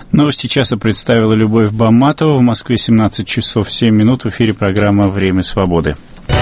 Новости часа представила Любовь Баматова. В Москве 17 часов 7 минут. В эфире программа «Время свободы».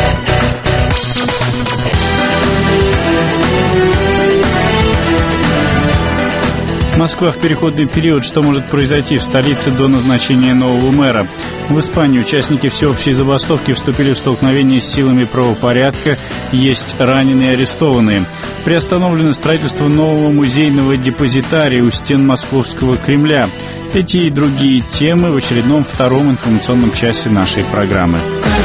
Москва в переходный период. Что может произойти в столице до назначения нового мэра? В Испании участники всеобщей забастовки вступили в столкновение с силами правопорядка. Есть раненые и арестованные. Приостановлено строительство нового музейного депозитария у стен Московского Кремля. Эти и другие темы в очередном втором информационном часе нашей программы.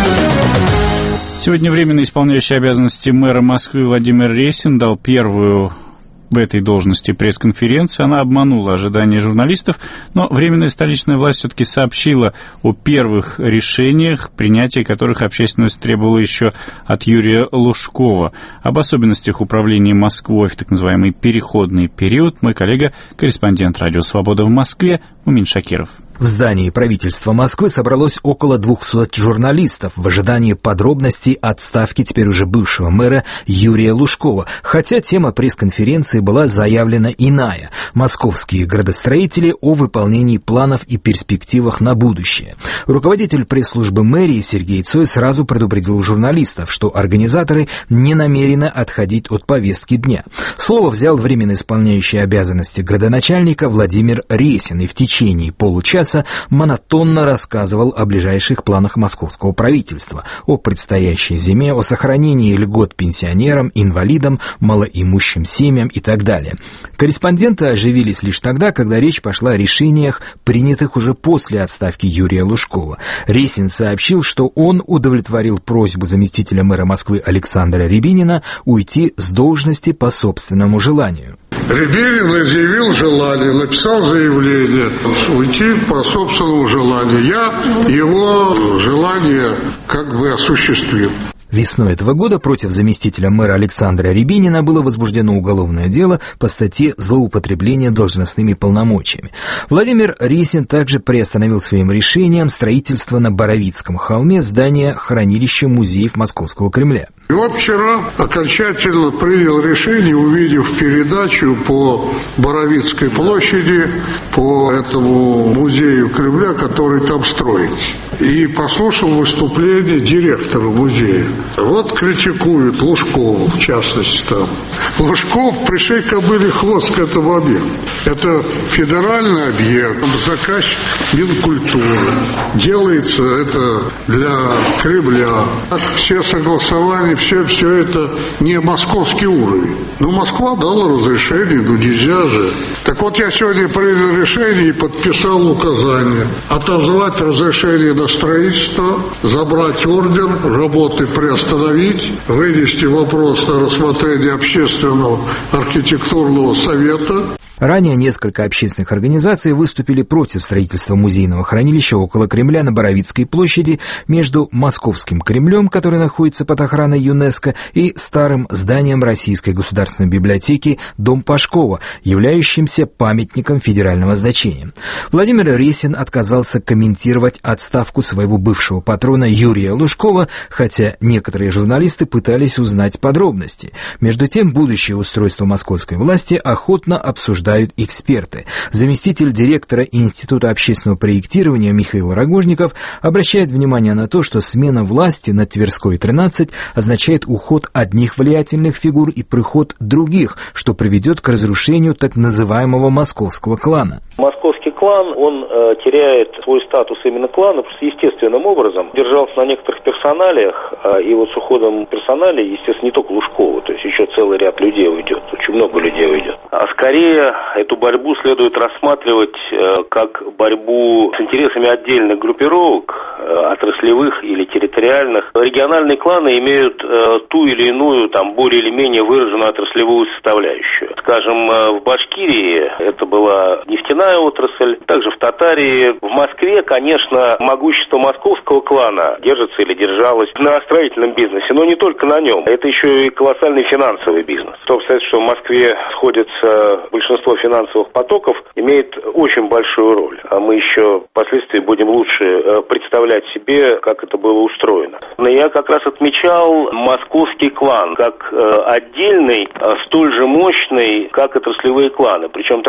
Сегодня временно исполняющий обязанности мэра Москвы Владимир Ресин дал первую в этой должности пресс-конференцию. Она обманула ожидания журналистов, но Временная столичная власть все-таки сообщила о первых решениях, принятия которых общественность требовала еще от Юрия Лужкова. Об особенностях управления Москвой в так называемый переходный период мой коллега, корреспондент «Радио Свобода» в Москве Мумин Шакиров. В здании правительства Москвы собралось около 200 журналистов в ожидании подробностей отставки теперь уже бывшего мэра Юрия Лужкова, хотя тема пресс-конференции была заявлена иная – московские градостроители о выполнении планов и перспективах на будущее. Руководитель пресс-службы мэрии Сергей Цой сразу предупредил журналистов, что организаторы не намерены отходить от повестки дня. Слово взял временно исполняющий обязанности градоначальника Владимир Ресин и в течение получаса монотонно рассказывал о ближайших планах московского правительства, о предстоящей зиме, о сохранении льгот пенсионерам, инвалидам, малоимущим семьям и так далее. Корреспонденты оживились лишь тогда, когда речь пошла о решениях, принятых уже после отставки Юрия Лужкова. Ресин сообщил, что он удовлетворил просьбу заместителя мэра Москвы Александра Рябинина уйти с должности по собственному желанию. Рябинин изъявил желание, написал заявление уйти по собственному желанию. Я его желание осуществил. Весной этого года против заместителя мэра Александра Рябинина было возбуждено уголовное дело по статье «Злоупотребление должностными полномочиями». Владимир Ресин также приостановил своим решением строительство на Боровицком холме здания хранилища музеев Московского Кремля. И вот вчера окончательно принял решение, увидев передачу по Боровицкой площади, по этому музею Кремля, который там строится. И послушал выступление директора музея. Вот критикуют Лужкова, в частности, там. Лужков пришей кобыле хвост к этому объекту. Это федеральный объект, заказчик Минкультуры. Делается это для Кремля. Все согласования, все это не московский уровень. Но Москва дала разрешение, нельзя же. Так вот, я сегодня принял решение и подписал указание отозвать разрешение на строительство, забрать ордер, работы приостановить, вынести вопрос на рассмотрение общественного архитектурного совета. Ранее несколько общественных организаций выступили против строительства музейного хранилища около Кремля на Боровицкой площади между Московским Кремлем, который находится под охраной ЮНЕСКО, и старым зданием Российской государственной библиотеки Дом Пашкова, являющимся памятником федерального значения. Владимир Ресин отказался комментировать отставку своего бывшего патрона Юрия Лужкова, хотя некоторые журналисты пытались узнать подробности. Между тем, будущее устройство московской власти охотно обсуждают эксперты. Заместитель директора Института общественного проектирования Михаил Рогожников обращает внимание на то, что смена власти на Тверской 13 означает уход одних влиятельных фигур и приход других, что приведет к разрушению так называемого московского клана. Московский клан, он теряет свой статус именно клана просто естественным образом. Держался на некоторых персоналиях, и вот с уходом персоналей, естественно, не только Лужкова, то есть еще целый ряд людей уйдет, очень много людей уйдет. А скорее эту борьбу следует рассматривать как борьбу с интересами отдельных группировок, отраслевых или территориальных. Региональные кланы имеют ту или иную, более или менее выраженную отраслевую составляющую. Скажем, в Башкирии это была нефтяная отрасль, также в Татарии. В Москве, конечно, могущество московского клана держится или держалось на строительном бизнесе, но не только на нем. Это еще и колоссальный финансовый бизнес. То обстоятельство, что в Москве сходится большинство финансовых потоков, имеет очень большую роль. А мы еще впоследствии будем лучше представлять себе, как это было устроено. Но я как раз отмечал московский клан как отдельный, столь же мощный, как отраслевые кланы. Причем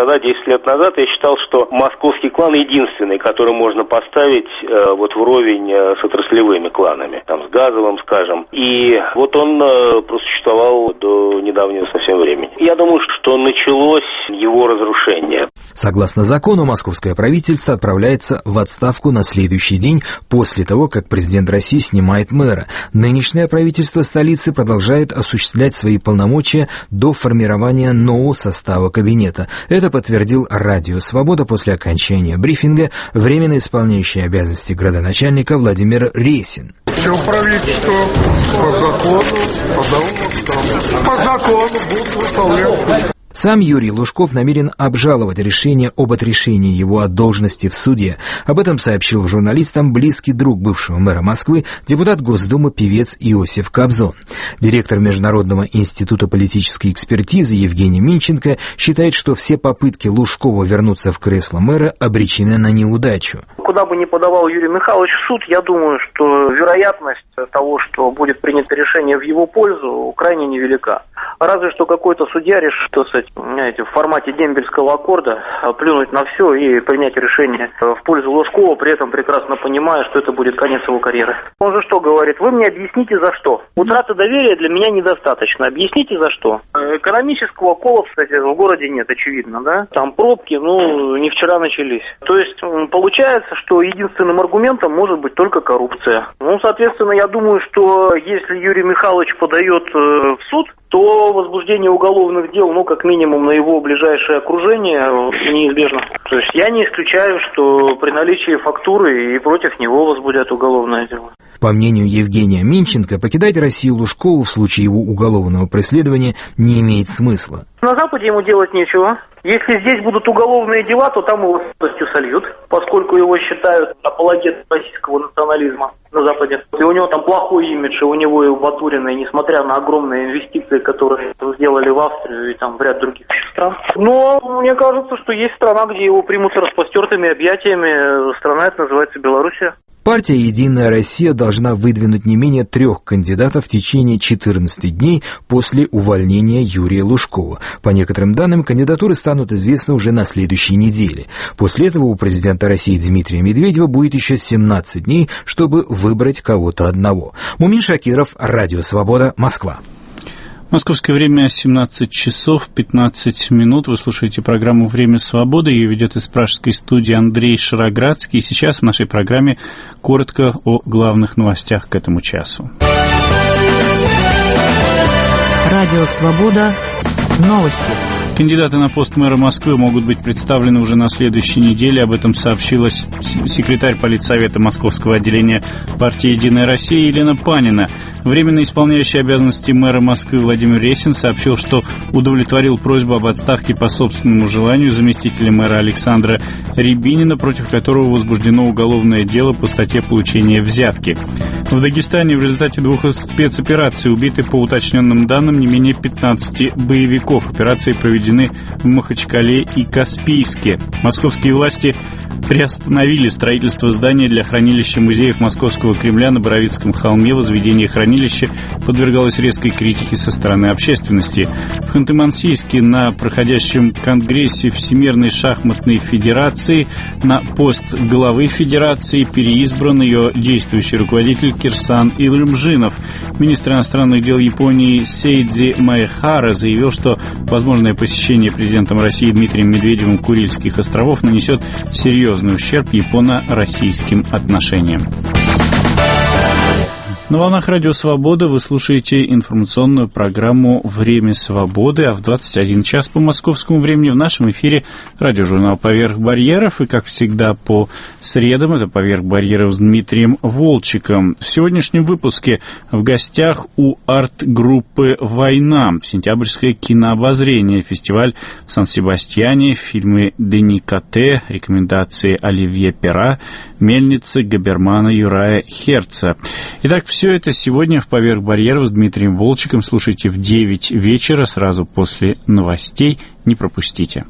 тогда, 10 лет назад, я считал, что московский клан единственный, который можно поставить вот вровень с отраслевыми кланами, там, с газовым, скажем. И вот он просуществовал до недавнего совсем времени. Я думаю, что началось его разрушение. Согласно закону, московское правительство отправляется в отставку на следующий день после того, как президент России снимает мэра. Нынешнее правительство столицы продолжает осуществлять свои полномочия до формирования нового состава кабинета. Это подтвердил Радио Свобода после окончания брифинга временно исполняющий обязанности градоначальника Владимир Ресин. Все правительство по закону будут выполнять. Сам Юрий Лужков намерен обжаловать решение об отрешении его от должности в суде. Об этом сообщил журналистам близкий друг бывшего мэра Москвы, депутат Госдумы, певец Иосиф Кобзон. Директор Международного института политической экспертизы Евгений Минченко считает, что все попытки Лужкова вернуться в кресло мэра обречены на неудачу. Куда бы ни подавал Юрий Михайлович в суд, я думаю, что вероятность того, что будет принято решение в его пользу, крайне невелика. Разве что какой-то судья решит, в формате дембельского аккорда плюнуть на все и принять решение в пользу Лужкова, при этом прекрасно понимая, что это будет конец его карьеры. Он же что говорит? Вы мне объясните за что? Утрата доверия для меня недостаточно. Объясните за что? Экономического коллапса, кстати, в городе нет, очевидно, да? Там пробки, не вчера начались. То есть получается, что единственным аргументом может быть только коррупция. Соответственно, я думаю, что если Юрий Михайлович подает в суд, то возбуждение уголовных дел, как минимум на его ближайшее окружение, неизбежно. То есть я не исключаю, что при наличии фактуры и против него возбудят уголовное дело. По мнению Евгения Минченко, покидать Россию Лужкову в случае его уголовного преследования не имеет смысла. На Западе ему делать нечего. Если здесь будут уголовные дела, то там его с полностью сольют, поскольку его считают апологетом российского национализма на Западе. И у него там плохой имидж, и у него и у Батурина, несмотря на огромные инвестиции, которые сделали в Австрию и там в ряд других стран. Но мне кажется, что есть страна, где его примут с распростертыми объятиями. Страна эта называется Белоруссия. Партия «Единая Россия» должна выдвинуть не менее 3 кандидатов в течение 14 дней после увольнения Юрия Лужкова. По некоторым данным, кандидатуры станут известны уже на следующей неделе. После этого у президента России Дмитрия Медведева будет еще 17 дней, чтобы выбрать кого-то одного. Мумин Шакиров, Радио Свобода, Москва. Московское время 17 часов 15 минут. Вы слушаете программу «Время свободы». Ее ведет из пражской студии Андрей Шароградский. И сейчас в нашей программе коротко о главных новостях к этому часу. Радио «Свобода». Новости. Кандидаты на пост мэра Москвы могут быть представлены уже на следующей неделе. Об этом сообщила секретарь Политсовета Московского отделения партии «Единая Россия» Елена Панина. Временно исполняющий обязанности мэра Москвы Владимир Ресин сообщил, что удовлетворил просьбу об отставке по собственному желанию заместителя мэра Александра Рябинина, против которого возбуждено уголовное дело по статье получения взятки. В Дагестане в результате 2 спецопераций убиты, по уточненным данным, не менее 15 боевиков. Операции проведены в Махачкале и Каспийске. Московские власти приостановили строительство здания для хранилища музеев Московского Кремля на Боровицком холме. Возведение хранилища подвергалось резкой критике со стороны общественности. В Ханты-Мансийске на проходящем конгрессе Всемирной шахматной федерации на пост главы федерации переизбран ее действующий руководитель Кирсан Илюмжинов. Министр иностранных дел Японии Сейдзи Маэхара заявил, что возможное посещение президентом России Дмитрием Медведевым Курильских островов нанесет серьезный ущерб японо-российским отношениям. На волнах Радио Свобода вы слушаете информационную программу «Время свободы», а в 21 час по московскому времени в нашем эфире радиожурнал «Поверх барьеров». И, как всегда, по средам это «Поверх барьеров» с Дмитрием Волчиком. В сегодняшнем выпуске в гостях у арт-группы «Война» сентябрьское кинообозрение, фестиваль в Сан-Себастьяне, фильмы Дени Кате, рекомендации Оливье Пера, Мельницы, Габермана, Юрая Херца. Итак, все это сегодня в «Поверх барьеров» с Дмитрием Волчиком. Слушайте в 9 вечера, сразу после новостей. Не пропустите.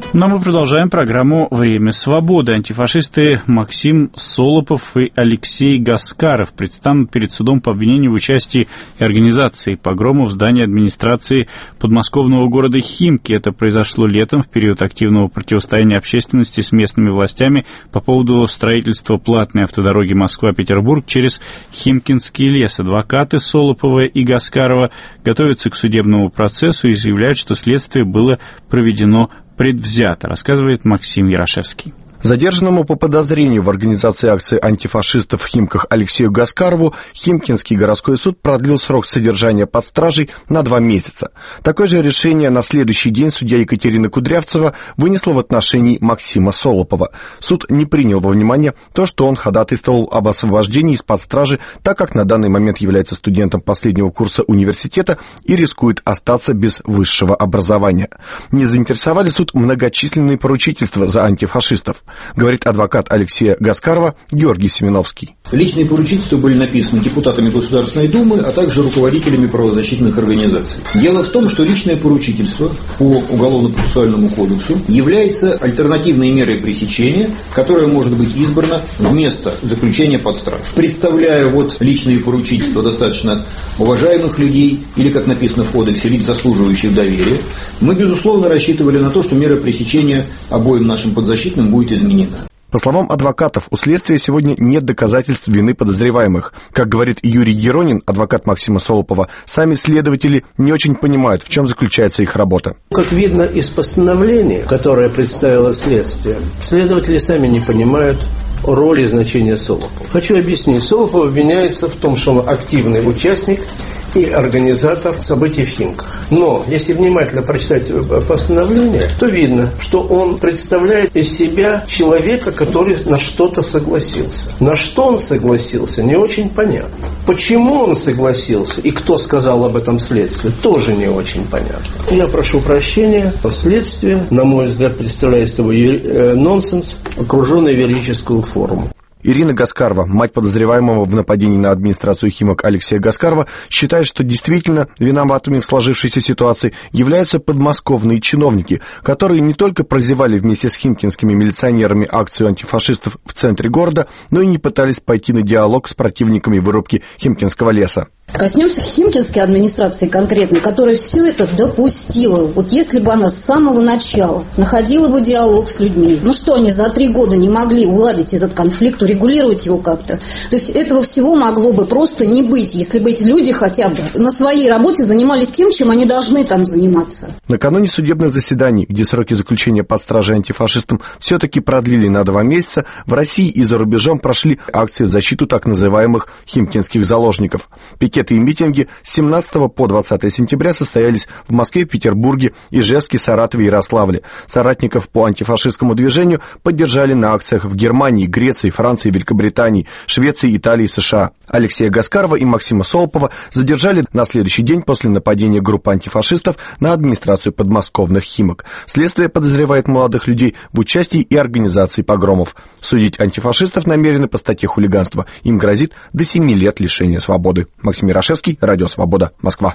Но мы продолжаем программу «Время свободы». Антифашисты Максим Солопов и Алексей Гаскаров предстанут перед судом по обвинению в участии и организации погрома в здании администрации подмосковного города Химки. Это произошло летом, в период активного противостояния общественности с местными властями по поводу строительства платной автодороги Москва-Петербург через Химкинский лес. Адвокаты Солопова и Гаскарова готовятся к судебному процессу и заявляют, что следствие было проведено предвзято, рассказывает Максим Ярошевский. Задержанному по подозрению в организации акции антифашистов в Химках Алексею Гаскарову Химкинский городской суд продлил срок содержания под стражей на 2 месяца. Такое же решение на следующий день судья Екатерина Кудрявцева вынесла в отношении Максима Солопова. Суд не принял во внимание то, что он ходатайствовал об освобождении из-под стражи, так как на данный момент является студентом последнего курса университета и рискует остаться без высшего образования. Не заинтересовали суд многочисленные поручительства за антифашистов, говорит адвокат Алексея Гаскарова Георгий Семеновский. Личные поручительства были написаны депутатами Государственной Думы, а также руководителями правозащитных организаций. Дело в том, что личное поручительство по Уголовно-процессуальному кодексу является альтернативной мерой пресечения, которая может быть избрана вместо заключения под стражу. Представляя личные поручительства достаточно уважаемых людей, или, как написано в кодексе, лиц, заслуживающих доверия, мы, безусловно, рассчитывали на то, что мера пресечения обоим нашим подзащитным будет изменена. По словам адвокатов, у следствия сегодня нет доказательств вины подозреваемых. Как говорит Юрий Еронин, адвокат Максима Солопова, сами следователи не очень понимают, в чем заключается их работа. Как видно из постановления, которое представило следствие, следователи сами не понимают роли и значения Солопова. Хочу объяснить. Солопов обвиняется в том, что он активный участник и организатор событий в Химках. Но, если внимательно прочитать постановление, то видно, что он представляет из себя человека, который на что-то согласился. На что он согласился, не очень понятно. Почему он согласился и кто сказал об этом следствию, тоже не очень понятно. Я прошу прощения, следствие, на мой взгляд, представляет собой нонсенс, окруженный в юридическую форму. Ирина Гаскарова, мать подозреваемого в нападении на администрацию Химок Алексея Гаскарова, считает, что действительно виноватыми в сложившейся ситуации являются подмосковные чиновники, которые не только прозевали вместе с химкинскими милиционерами акцию антифашистов в центре города, но и не пытались пойти на диалог с противниками вырубки Химкинского леса. Коснемся химкинской администрации конкретной, которая все это допустила. Если бы она с самого начала находила бы диалог с людьми, что они за 3 года не могли уладить этот конфликт, урегулировать его как-то. То есть этого всего могло бы просто не быть, если бы эти люди хотя бы на своей работе занимались тем, чем они должны там заниматься. Накануне судебных заседаний, где сроки заключения под стражей антифашистам все-таки продлили на 2 месяца, в России и за рубежом прошли акции в защиту так называемых химкинских заложников. Пикеты и митинги с 17 по 20 сентября состоялись в Москве, Петербурге, Ижевске, Саратове и Ярославле. Соратников по антифашистскому движению поддержали на акциях в Германии, Греции, Франции, Великобритании, Швеции, Италии, США. Алексея Гаскарова и Максима Солопова задержали на следующий день после нападения группы антифашистов на администрацию подмосковных Химок. Следствие подозревает молодых людей в участии и организации погромов. Судить антифашистов намерены по статье хулиганства. Им грозит до 7 лет лишения свободы. Максим Ярошевский, Радио Свобода, Москва.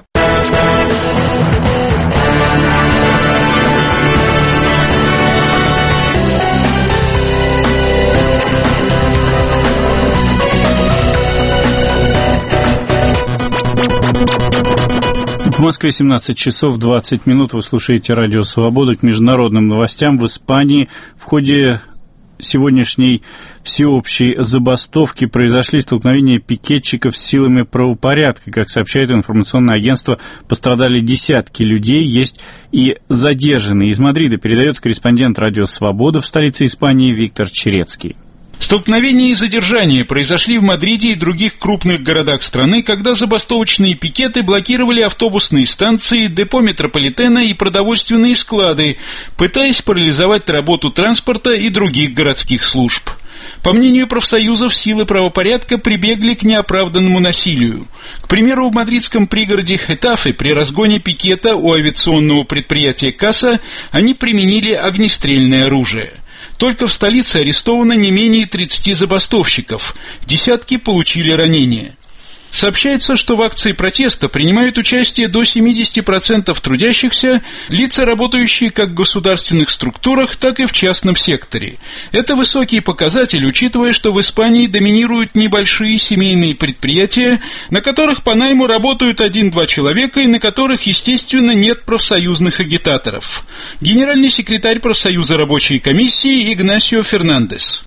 В Москве 17 часов 20 минут. Вы слушаете Радио Свобода. К международным новостям. В Испании в ходе сегодняшней всеобщей забастовки произошли столкновения пикетчиков с силами правопорядка. Как сообщает информационное агентство, пострадали десятки людей, есть и задержанные. Из Мадрида передает корреспондент Радио Свобода в столице Испании Виктор Черецкий. Столкновения и задержания произошли в Мадриде и других крупных городах страны, когда забастовочные пикеты блокировали автобусные станции, депо метрополитена и продовольственные склады, пытаясь парализовать работу транспорта и других городских служб. По мнению профсоюзов, силы правопорядка прибегли к неоправданному насилию. К примеру, в мадридском пригороде Хетафе при разгоне пикета у авиационного предприятия «Каса» они применили огнестрельное оружие. Только в столице арестовано не менее 30 забастовщиков, десятки получили ранения. Сообщается, что в акции протеста принимают участие до 70% трудящихся, лица, работающие как в государственных структурах, так и в частном секторе. Это высокий показатель, учитывая, что в Испании доминируют небольшие семейные предприятия, на которых по найму работают 1-2 человека и на которых, естественно, нет профсоюзных агитаторов. Генеральный секретарь профсоюза рабочей комиссии Игнасио Фернандес.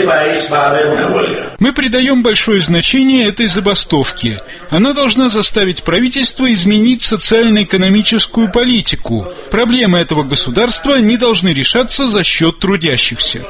Мы придаем большое значение этой забастовке. Она должна заставить правительство изменить социально-экономическую политику. Проблемы этого государства не должны решаться за счет трудящихся.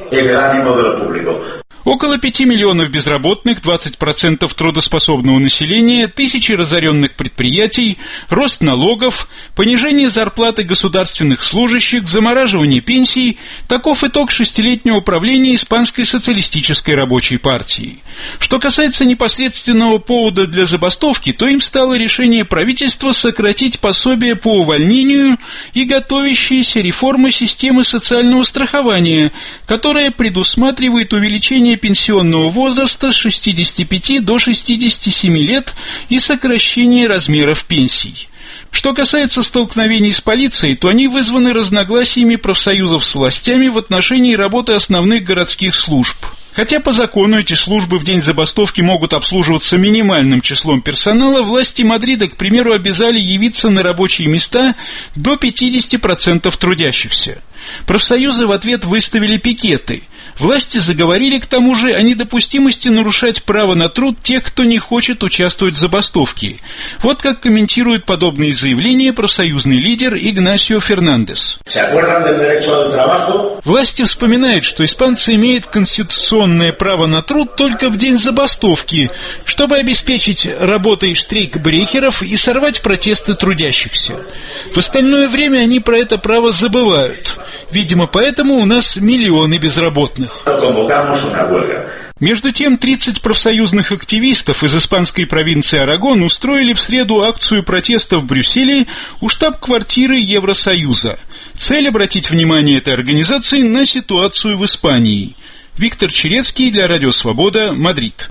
Около 5 миллионов безработных, 20% трудоспособного населения, тысячи разоренных предприятий, рост налогов, понижение зарплаты государственных служащих, замораживание пенсий – таков итог 6-летнего правления Испанской социалистической рабочей партии. Что касается непосредственного повода для забастовки, то им стало решение правительства сократить пособие по увольнению и готовящиеся реформы системы социального страхования, которая предусматривает увеличение пенсионного возраста с 65 до 67 лет и сокращение размеров пенсий. Что касается столкновений с полицией, то они вызваны разногласиями профсоюзов с властями в отношении работы основных городских служб. Хотя по закону эти службы в день забастовки могут обслуживаться минимальным числом персонала, власти Мадрида, к примеру, обязали явиться на рабочие места до 50% трудящихся. Профсоюзы в ответ выставили пикеты. Власти заговорили, к тому же, о недопустимости нарушать право на труд тех, кто не хочет участвовать в забастовке. Вот как комментирует подобные заявления профсоюзный лидер Игнасио Фернандес. Власти вспоминают, что испанцы имеют конституционное право на труд только в день забастовки, чтобы обеспечить работой штрейкбрехеров и сорвать протесты трудящихся. В остальное время они про это право забывают. Видимо, поэтому у нас миллионы безработных. Между тем, 30 профсоюзных активистов из испанской провинции Арагон устроили в среду акцию протеста в Брюсселе у штаб-квартиры Евросоюза. Цель — обратить внимание этой организации на ситуацию в Испании. Виктор Черецкий для Радио Свобода, Мадрид.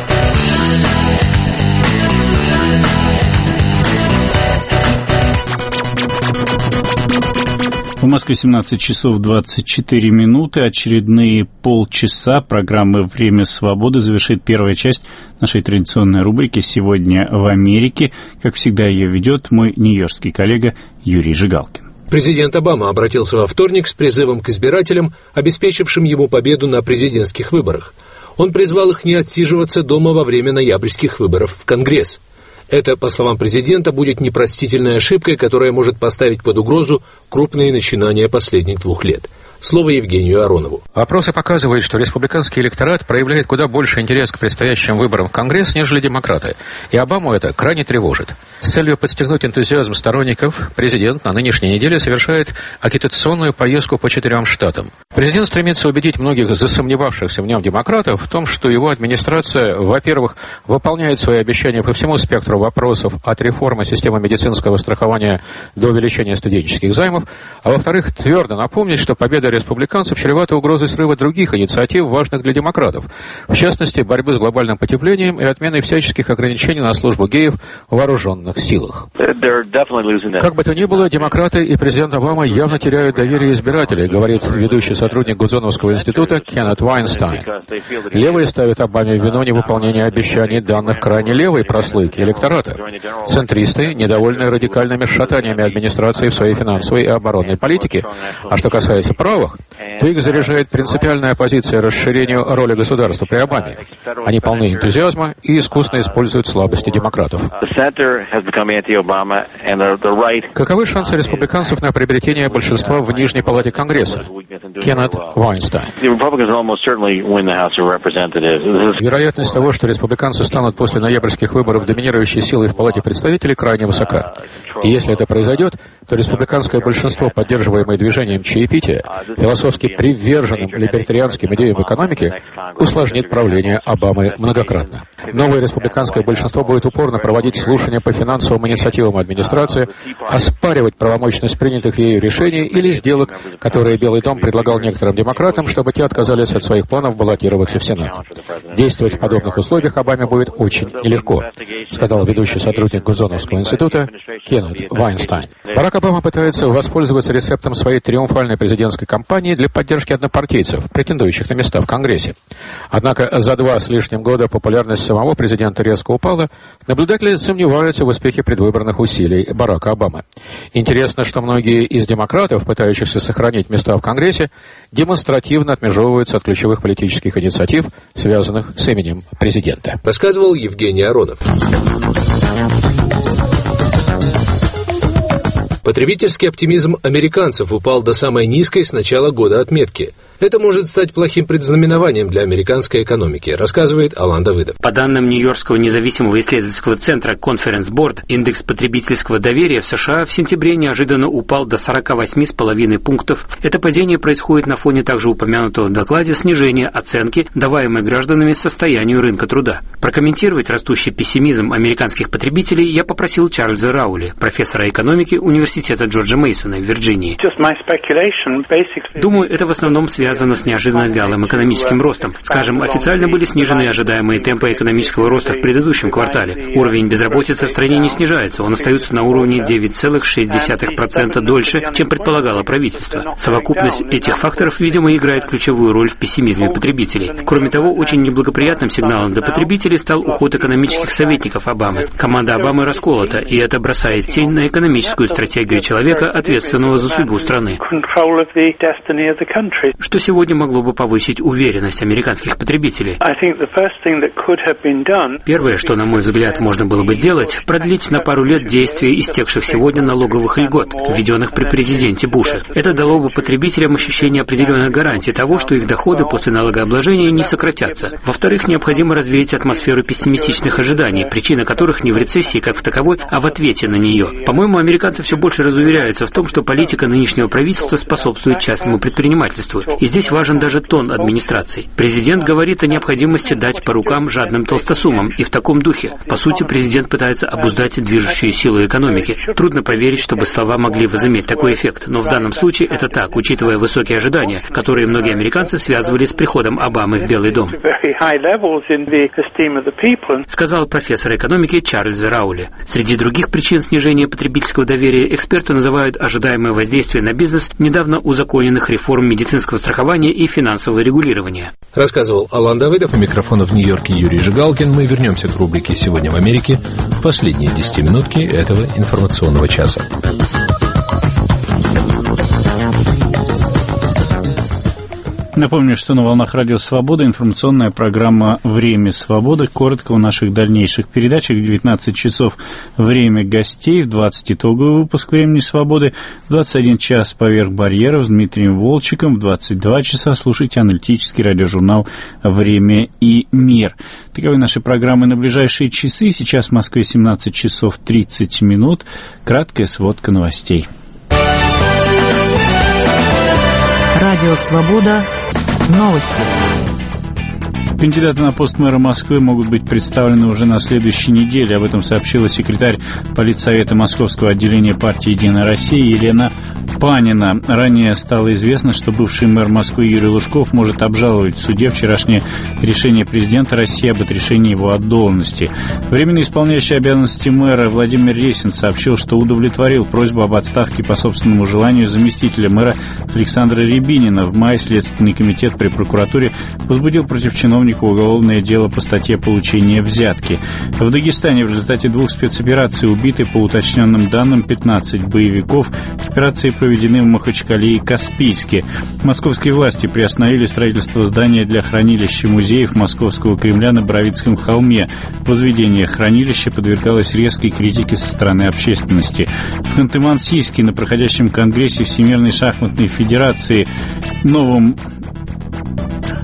В Москве 17 часов 24 минуты. Очередные полчаса программы «Время свободы» завершит первая часть нашей традиционной рубрики «Сегодня в Америке». Как всегда, ее ведет мой нью-йоркский коллега Юрий Жигалкин. Президент Обама обратился во вторник с призывом к избирателям, обеспечившим ему победу на президентских выборах. Он призвал их не отсиживаться дома во время ноябрьских выборов в Конгресс. Это, по словам президента, будет непростительной ошибкой, которая может поставить под угрозу крупные начинания последних 2 лет. Слово Евгению Аронову. Опросы показывают, что республиканский электорат проявляет куда больше интерес к предстоящим выборам в Конгресс, нежели демократы. И Обаму это крайне тревожит. С целью подстегнуть энтузиазм сторонников, президент на нынешней неделе совершает агитационную поездку по 4 штатам. Президент стремится убедить многих засомневавшихся в нем демократов в том, что его администрация, во-первых, выполняет свои обещания по всему спектру вопросов от реформы системы медицинского страхования до увеличения студенческих займов, а во-вторых, твердо напомнить, что победа республиканцев чревата угрозой срыва других инициатив, важных для демократов, в частности, борьбы с глобальным потеплением и отменой всяческих ограничений на службу геев в вооруженных силах. Как бы то ни было, демократы и президент Обама явно теряют доверие избирателей, говорит ведущий сотрудник Гудзоновского института Кеннет Вайнстайн. Левые ставят Обаме в вину невыполнения обещаний данных крайне левой прослойки электората. Центристы недовольны радикальными шатаниями администрации в своей финансовой и оборонной политике. А что касается правых, то их заряжает принципиальная оппозиция расширению роли государства при Обаме. Они полны энтузиазма и искусно используют слабости демократов. Каковы шансы республиканцев на приобретение большинства в Нижней палате Конгресса? Кеннет Вайнстайн. Вероятность того, что республиканцы станут после ноябрьских выборов доминирующей силой в палате представителей, крайне высока. И если это произойдет, то республиканское большинство, поддерживаемое движением чаепития, философски приверженным либертарианским идеям экономики, усложнит правление Обамы многократно. Новое республиканское большинство будет упорно проводить слушания по финансовым инициативам администрации, оспаривать правомочность принятых ею решений или сделок, которые Белый дом предлагал некоторым демократам, чтобы те отказались от своих планов баллотироваться в Сенат. Действовать в подобных условиях Обаме будет очень нелегко, сказал ведущий сотрудник Гудзоновского института Кеннет Вайнстайн. Барак Обама пытается воспользоваться рецептом своей триумфальной президентской кампании для поддержки однопартийцев, претендующих на места в Конгрессе. Однако за 2 с лишним года популярность самого президента резко упала, наблюдатели сомневаются в успехе предвыборных усилий Барака Обамы. Интересно, что многие из демократов, пытающихся сохранить места в Конгрессе, демонстративно отмежевываются от ключевых политических инициатив, связанных с именем президента. Рассказывал Евгений Аронов. Потребительский оптимизм американцев упал до самой низкой с начала года отметки. Это может стать плохим предзнаменованием для американской экономики, рассказывает Алан Давыдов. По данным Нью-Йоркского независимого исследовательского центра Conference Board, индекс потребительского доверия в США в сентябре неожиданно упал до 48,5 пунктов. Это падение происходит на фоне также упомянутого в докладе снижения оценки, даваемой гражданами состоянию рынка труда. Прокомментировать растущий пессимизм американских потребителей я попросил Чарльза Раули, профессора экономики Университета Джорджа Мейсона в Вирджинии. Думаю, это в основном связано с неожиданно вялым экономическим ростом. Скажем, официально были снижены ожидаемые темпы экономического роста в предыдущем квартале. Уровень безработицы в стране не снижается, он остается на уровне 9,6% дольше, чем предполагало правительство. Совокупность этих факторов, видимо, играет ключевую роль в пессимизме потребителей. Кроме того, очень неблагоприятным сигналом для потребителей стал уход экономических советников Обамы. Команда Обамы расколота, и это бросает тень на экономическую стратегию человека, ответственного за судьбу страны. Что сегодня могло бы повысить уверенность американских потребителей? Первое, что, на мой взгляд, можно было бы сделать, продлить на пару лет действие истекших сегодня налоговых льгот, введенных при президенте Буше. Это дало бы потребителям ощущение определенной гарантии того, что их доходы после налогообложения не сократятся. Во-вторых, необходимо развеять атмосферу пессимистичных ожиданий, причина которых не в рецессии как в таковой, а в ответе на нее. По-моему, американцы все больше разуверяются в том, что политика нынешнего правительства способствует частному предпринимательству. И здесь важен даже тон администрации. Президент говорит о необходимости дать по рукам жадным толстосумам, и в таком духе. По сути, президент пытается обуздать движущую силу экономики. Трудно поверить, чтобы слова могли возыметь такой эффект, но в данном случае это так, учитывая высокие ожидания, которые многие американцы связывали с приходом Обамы в Белый дом. Сказал профессор экономики Чарльз Раули. Среди других причин снижения потребительского доверия эксперты называют ожидаемое воздействие на бизнес недавно узаконенных реформ медицинского страхования и финансового регулирования. Рассказывал Алан Давыдов. У микрофона в Нью-Йорке Юрий Жигалкин. Мы вернемся к рубрике «Сегодня в Америке» в последние 10 минутки этого информационного часа. Напомню, что на волнах Радио Свобода информационная программа «Время свободы». Коротко в наших дальнейших передачах. В 19 часов время гостей, в 20 итоговый выпуск «Времени свободы», в 21 час «Поверх барьеров» с Дмитрием Волчиком, в 22 часа слушайте аналитический радиожурнал «Время и мир». Таковы наши программы на ближайшие часы. Сейчас в Москве 17 часов 30 минут. Краткая сводка новостей. Радио Свобода. Новости. Кандидаты на пост мэра Москвы могут быть представлены уже на следующей неделе. Об этом сообщила секретарь Политсовета Московского отделения партии «Единая Россия» Елена Панина. Ранее стало известно, что бывший мэр Москвы Юрий Лужков может обжаловать в суде вчерашнее решение президента России об отрешении его от должности. Временно исполняющий обязанности мэра Владимир Ресин сообщил, что удовлетворил просьбу об отставке по собственному желанию заместителя мэра Александра Рябинина. В мае Следственный комитет при прокуратуре возбудил против чиновника уголовное дело по статье получения взятки. В Дагестане в результате 2 спецопераций убиты, по уточненным данным, 15 боевиков. Операции проведены в Махачкале и Каспийске. Московские власти приостановили строительство здания для хранилища музеев Московского Кремля на Боровицком холме. Возведение хранилища подвергалось резкой критике со стороны общественности. В Ханты-Мансийске на проходящем конгрессе Всемирной шахматной федерации новым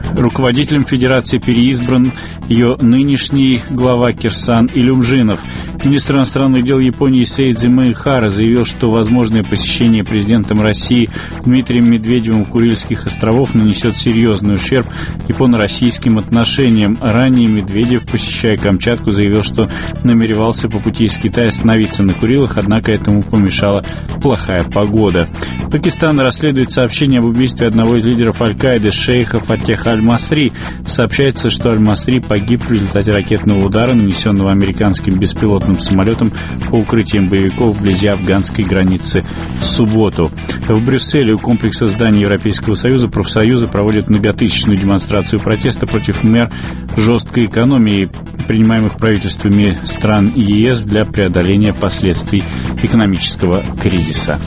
руководителем федерации переизбран ее нынешний глава Кирсан Илюмжинов. Министр иностранных дел Японии Сейдзи Мэйхара заявил, что возможное посещение президентом России Дмитрием Медведевым Курильских островов нанесет серьезный ущерб японо-российским отношениям. Ранее Медведев, посещая Камчатку, заявил, что намеревался по пути из Китая остановиться на Курилах, однако этому помешала плохая погода. Пакистан расследует сообщение об убийстве одного из лидеров Аль-Каиды, шейха Фатеха Аль-Масри. Сообщается, что Аль-Масри погиб в результате ракетного удара, нанесенного американским беспилотным самолетом по укрытиям боевиков вблизи афганской границы в субботу. В Брюсселе у комплекса зданий Европейского Союза профсоюзы проводят многотысячную демонстрацию протеста против мер жесткой экономии, принимаемых правительствами стран ЕС для преодоления последствий экономического кризиса.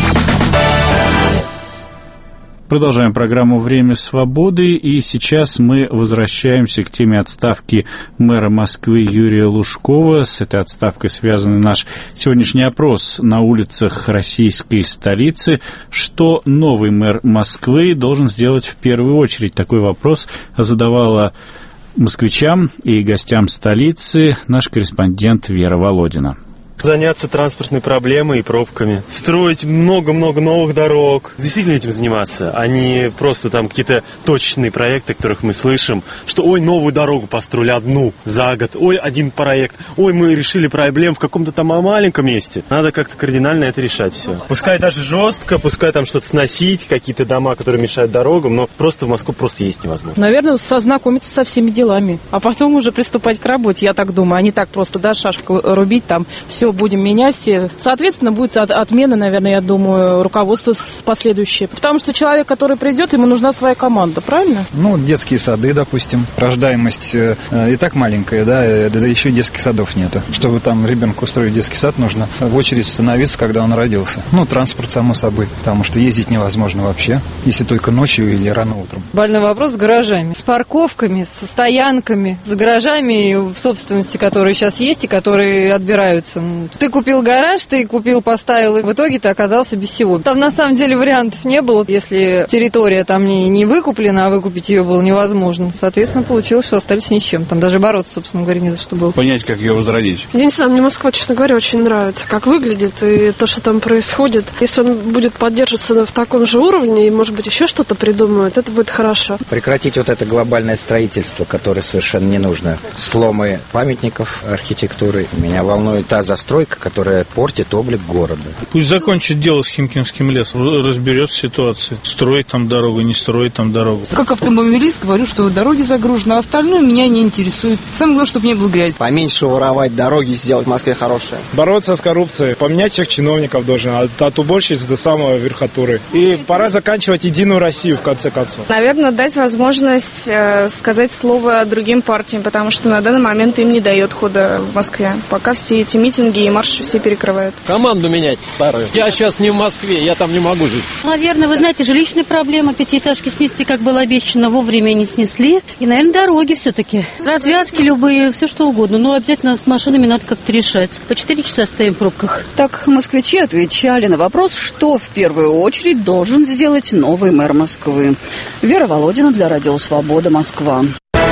Продолжаем программу «Время свободы», и сейчас мы возвращаемся к теме отставки мэра Москвы Юрия Лужкова. С этой отставкой связан наш сегодняшний опрос на улицах российской столицы. Что новый мэр Москвы должен сделать в первую очередь? Такой вопрос задавала москвичам и гостям столицы наш корреспондент Вера Володина. Заняться транспортной проблемой и пробками. Строить много-много новых дорог. Действительно этим заниматься, а не просто там какие-то точечные проекты, о которых мы слышим, что ой, новую дорогу построили одну за год, ой, один проект, ой, мы решили проблему в каком-то там маленьком месте. Надо как-то кардинально это решать все. Пускай даже жестко, пускай там что-то сносить, какие-то дома, которые мешают дорогам, но просто в Москву просто есть невозможно. Наверное, ознакомиться со всеми делами, а потом уже приступать к работе, я так думаю, а не так просто, да, шашку рубить там, все будем менять все. Соответственно, будет отмена, наверное, я думаю, руководство последующее. Потому что человек, который придет, ему нужна своя команда, правильно? Ну, детские сады, допустим. Рождаемость и так маленькая, да еще детских садов нету. Чтобы там ребенку устроить детский сад, нужно в очередь становиться, когда он родился. Ну, транспорт, само собой, потому что ездить невозможно вообще, если только ночью или рано утром. Больной вопрос с гаражами, с парковками, со стоянками, с гаражами в собственности, которые сейчас есть и которые отбираются. Ты купил гараж, ты купил, поставил, и в итоге ты оказался без всего. Там на самом деле вариантов не было. Если территория там не выкуплена, а выкупить ее было невозможно, соответственно, получилось, что остались ни с чем. Там даже бороться, собственно говоря, не за что было. Понять, как ее возродить. Я не знаю, мне Москва, честно говоря, очень нравится, как выглядит и то, что там происходит. Если он будет поддерживаться в таком же уровне и, может быть, еще что-то придумают, это будет хорошо. Прекратить вот это глобальное строительство, которое совершенно не нужно. Сломы памятников архитектуры. Меня волнует та застройка, которая портит облик города. Пусть закончит дело с Химкинским лесом, разберется ситуация. Строить там дорогу, не строить там дорогу. Как автомобилист говорю, что дороги загружены, а остальное меня не интересует. Самое главное, чтобы не было грязи. Поменьше воровать дороги, сделать в Москве хорошее. Бороться с коррупцией, поменять всех чиновников должен, от уборщиц до самой верхотуры. И пора заканчивать Единую Россию, в конце концов. Наверное, дать возможность сказать слово другим партиям, потому что на данный момент им не дает хода в Москве. Пока все эти митинги и марши все перекрывают. Команду менять старую. Я сейчас не в Москве, я там не могу жить. Наверное, вы знаете, жилищная проблема, пятиэтажки снести, как было обещано, вовремя не снесли. И, наверное, дороги все-таки. Развязки любые, все что угодно. Но обязательно с машинами надо как-то решать. По 4 часа стоим в пробках. Так москвичи отвечали на вопрос, что в первую очередь должен сделать новый мэр Москвы. Вера Володина для Радио Свобода, Москва.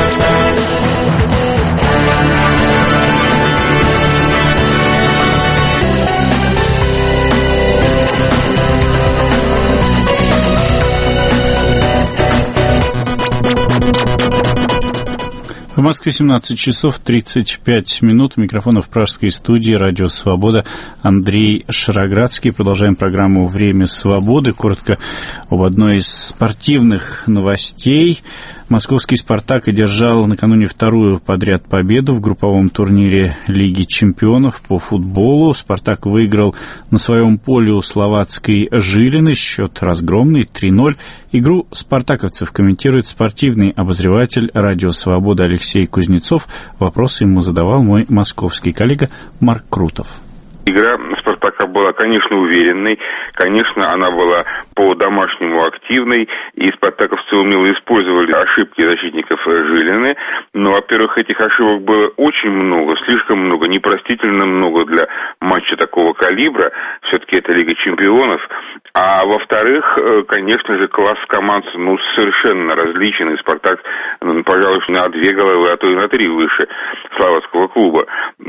В Москве 17 часов 35 минут. Микрофонов Пражской студии «Радио Свобода» Андрей Шароградский. Продолжаем программу «Время свободы». Коротко об одной из спортивных новостей. Московский «Спартак» одержал накануне вторую подряд победу в групповом турнире Лиги чемпионов по футболу. «Спартак» выиграл на своем поле у словацкой «Жилины». Счет разгромный 3-0. Игру спартаковцев комментирует спортивный обозреватель «Радио Свобода» Алексей Кузнецов. Вопросы ему задавал мой московский коллега Марк Крутов. Игра «Спартака» была, конечно, уверенной, конечно, она была по-домашнему активной, и спартаковцы умело использовали ошибки защитников Жилины, но, во-первых, этих ошибок было очень много, слишком много, непростительно много для матча такого калибра, все-таки это Лига чемпионов, А во-вторых, конечно же, класс команд совершенно различен, и «Спартак», пожалуй, на 2 головы, а то и на 3 выше словацкого клуба.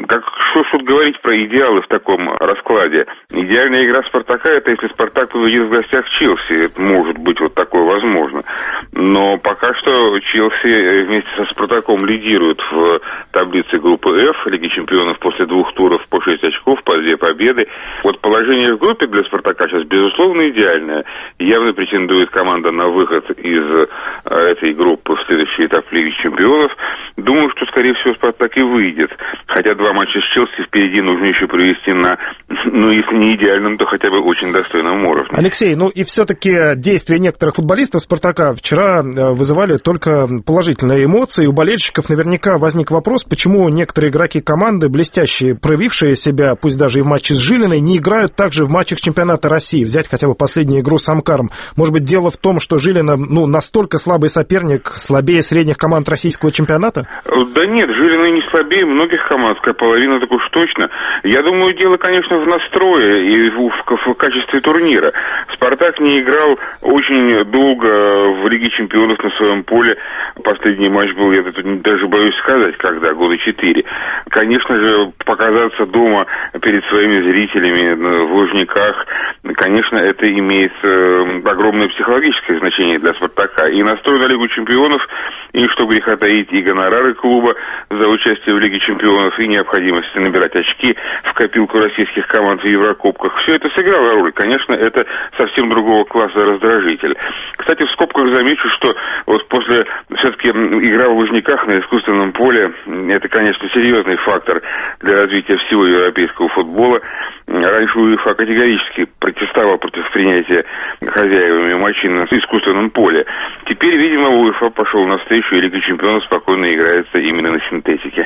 Что тут говорить про идеалы в таком раскладе? Идеальная игра «Спартака» — это если «Спартак» победит в гостях Челси. Это может быть вот такое возможно. Но пока что Челси вместе со «Спартаком» лидирует в таблице группы F Лиги чемпионов после 2 туров по 6 очков, по 2 победы. Вот положение в группе для «Спартака» сейчас, безусловно, идеальная. Явно претендует команда на выход из этой группы в следующий этап Лиги чемпионов. Думаю, что, скорее всего, «Спартак» и выйдет. Хотя 2 матча с Челси впереди нужно еще провести на, если не идеальном, то хотя бы очень достойном уровне. Алексей, и все-таки действия некоторых футболистов «Спартака» вчера вызывали только положительные эмоции. У болельщиков наверняка возник вопрос, почему некоторые игроки команды, блестящие, проявившие себя, пусть даже и в матче с Жилиной, не играют также в матчах чемпионата России. Взять хотя бы последнюю игру с Амкаром. Может быть, дело в том, что Жилина настолько слабый соперник, слабее средних команд российского чемпионата? Да нет, Жилина не слабее многих команд, половина так уж точно. Я думаю, дело, конечно, в настрое и в качестве турнира. «Спартак» не играл очень долго в Лиге чемпионов на своем поле. Последний матч был, я даже боюсь сказать, когда, 4 года. Конечно же, показаться дома перед своими зрителями в Лужниках, конечно, это имеет огромное психологическое значение для «Спартака». И настрой на Лигу чемпионов, и, что греха таить, и гонорары клуба за участие в Лиге чемпионов, и необходимость набирать очки в копилку российских команд в Еврокубках. Все это сыграло роль. Конечно, это совсем другого класса раздражитель. Кстати, в скобках замечу, что вот после все-таки игра в Лужниках на искусственном поле, это, конечно, серьезный фактор для развития всего европейского футбола. Раньше УЕФА категорически протестовал против принятия хозяевами матчей на искусственном поле. Теперь, видимо, УЕФА пошел навстречу, и Лига чемпионов спокойно играется именно на синтетике.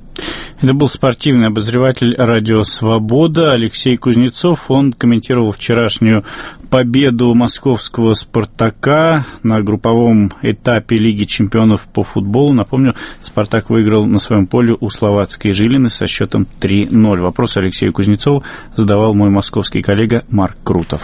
Это был спортивный обозреватель «Радио Свобода» Алексей Кузнецов. Он комментировал вчерашнюю победу московского «Спартака» на групповом этапе Лиги чемпионов по футболу. Напомню, «Спартак» выиграл на своем поле у словацкой Жилины со счетом 3-0. Вопрос Алексею Кузнецову задавал мой московский коллега Марк Крутов.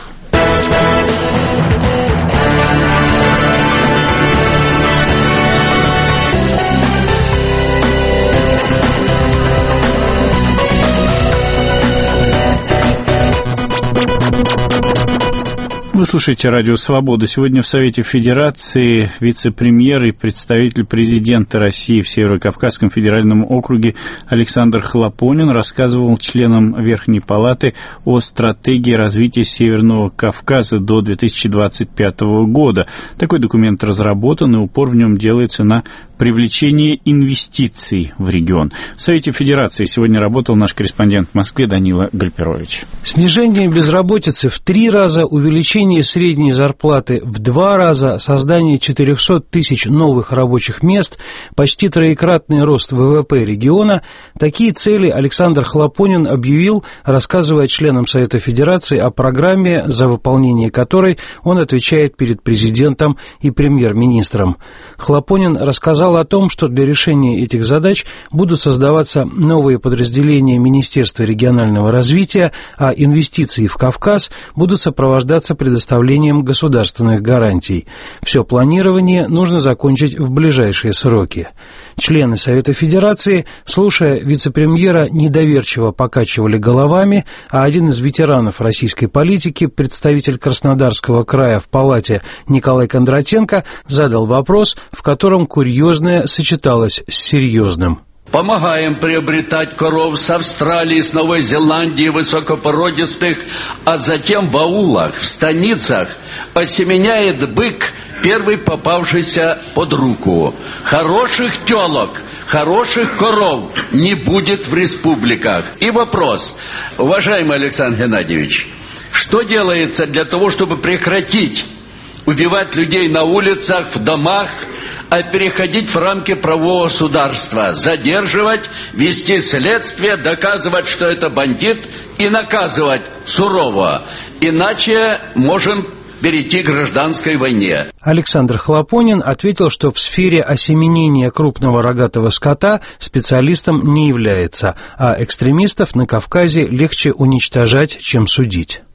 Вы слушаете «Радио Свобода». Сегодня в Совете Федерации вице-премьер и представитель президента России в Северо-Кавказском федеральном округе Александр Хлопонин рассказывал членам Верхней Палаты о стратегии развития Северного Кавказа до 2025 года. Такой документ разработан, и упор в нем делается на привлечение инвестиций в регион. В Совете Федерации сегодня работал наш корреспондент в Москве Данила Гальперович. Снижение безработицы в 3 раза, увеличение средней зарплаты в 2 раза, создание 400 тысяч новых рабочих мест, почти 3-кратный рост ВВП региона. Такие цели Александр Хлопонин объявил, рассказывая членам Совета Федерации о программе, за выполнение которой он отвечает перед президентом и премьер-министром. Хлопонин рассказал о том, что для решения этих задач будут создаваться новые подразделения Министерства регионального развития, а инвестиции в Кавказ будут сопровождаться предоставлением государственных гарантий. Все планирование нужно закончить в ближайшие сроки. Члены Совета Федерации, слушая вице-премьера, недоверчиво покачивали головами, а один из ветеранов российской политики, представитель Краснодарского края в Палате Николай Кондратенко, задал вопрос, в котором курьезное сочеталось с серьезным. Помогаем приобретать коров с Австралии, с Новой Зеландии, высокопородистых, а затем в аулах, в станицах осеменяет бык, первый попавшийся под руку. Хороших телок, хороших коров не будет в республиках. И вопрос, уважаемый Александр Геннадьевич, что делается для того, чтобы прекратить убивать людей на улицах, в домах, а переходить в рамки правового государства, задерживать, вести следствие, доказывать, что это бандит, и наказывать сурово. Иначе можем перейти к гражданской войне. Александр Хлопонин ответил, что в сфере осеменения крупного рогатого скота специалистом не является, а экстремистов на Кавказе легче уничтожать, чем судить.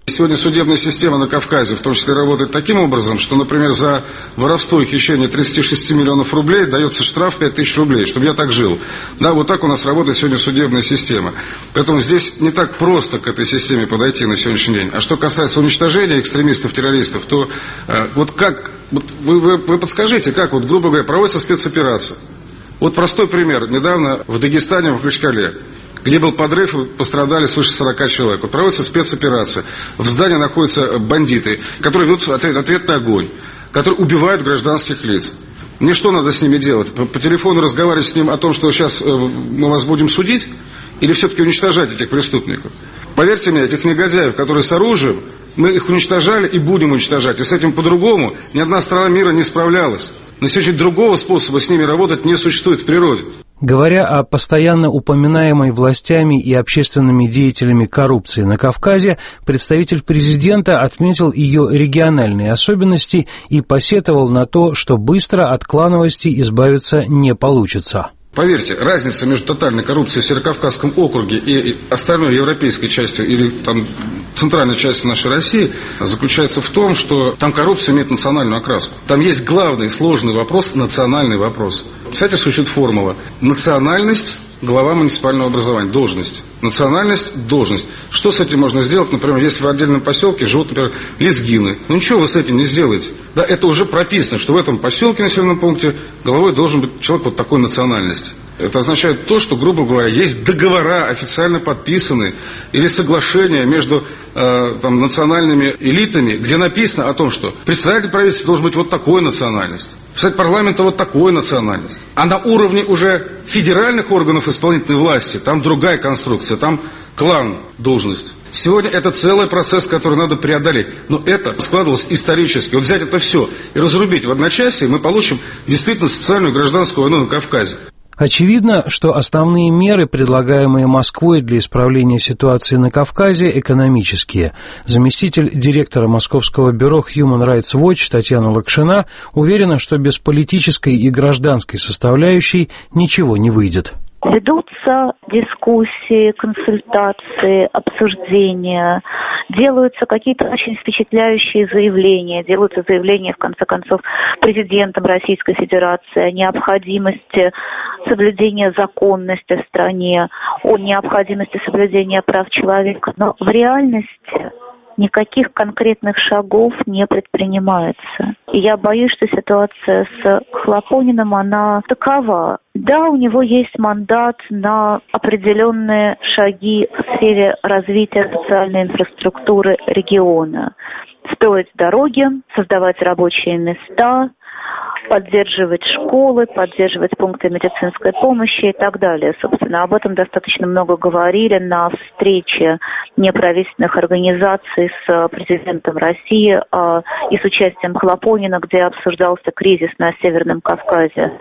Сегодня судебная система на Кавказе в том числе работает таким образом, что, например, за воровство и хищение 36 миллионов рублей дается штраф 5000 рублей, чтобы я так жил. Да, вот так у нас работает сегодня судебная система. Поэтому здесь не так просто к этой системе подойти на сегодняшний день. А что касается уничтожения экстремистов, террористов, то вот как, вот вы подскажите, как, вот, грубо говоря, проводится спецоперация. Вот простой пример. Недавно в Дагестане, в Махачкале, где был подрыв, пострадали свыше 40 человек. Вот проводится спецоперация. В здании находятся бандиты, которые ведут ответный огонь, которые убивают гражданских лиц. Мне что надо с ними делать? По телефону разговаривать с ним о том, что сейчас мы вас будем судить? Или все-таки уничтожать этих преступников? Поверьте мне, этих негодяев, которые с оружием, мы их уничтожали и будем уничтожать. И с этим по-другому ни одна страна мира не справлялась. На сегодня другого способа с ними работать не существует в природе. Говоря о постоянно упоминаемой властями и общественными деятелями коррупции на Кавказе, представитель президента отметил ее региональные особенности и посетовал на то, что быстро от клановости избавиться не получится. Поверьте, разница между тотальной коррупцией в Северокавказском округе и остальной европейской частью или там центральной частью нашей России заключается в том, что там коррупция имеет национальную окраску. Там есть главный сложный вопрос – национальный вопрос. Кстати, существует формула. Национальность – глава муниципального образования, должность. Национальность – должность. Что с этим можно сделать? Например, если в отдельном поселке живут, например, лезгины. Ну ничего вы с этим не сделаете. Да, это уже прописано, что в этом поселке, населенном пункте, главой должен быть человек вот такой национальности. Это означает то, что, грубо говоря, есть договора официально подписанные или соглашения между там, национальными элитами, где написано о том, что председатель правительства должен быть вот такой национальности, председатель парламента вот такой национальности. А на уровне уже федеральных органов исполнительной власти там другая конструкция, там клан, должность. Сегодня это целый процесс, который надо преодолеть. Но это складывалось исторически. Вот взять это все и разрубить в одночасье, мы получим действительно социальную и гражданскую войну на Кавказе. Очевидно, что основные меры, предлагаемые Москвой для исправления ситуации на Кавказе, экономические. Заместитель директора Московского бюро Human Rights Watch Татьяна Лакшина уверена, что без политической и гражданской составляющей ничего не выйдет. Ведутся дискуссии, консультации, обсуждения, делаются какие-то очень впечатляющие заявления, делаются заявления, в конце концов, президентом Российской Федерации о необходимости соблюдения законности в стране, о необходимости соблюдения прав человека. Но в реальности никаких конкретных шагов не предпринимается. И я боюсь, что ситуация с Хлопониным, она такова. Да, у него есть мандат на определенные шаги в сфере развития социальной инфраструктуры региона. Строить дороги, создавать рабочие места, поддерживать школы, поддерживать пункты медицинской помощи и так далее. Собственно, об этом достаточно много говорили на встрече неправительственных организаций с президентом России и с участием Хлопонина, где обсуждался кризис на Северном Кавказе.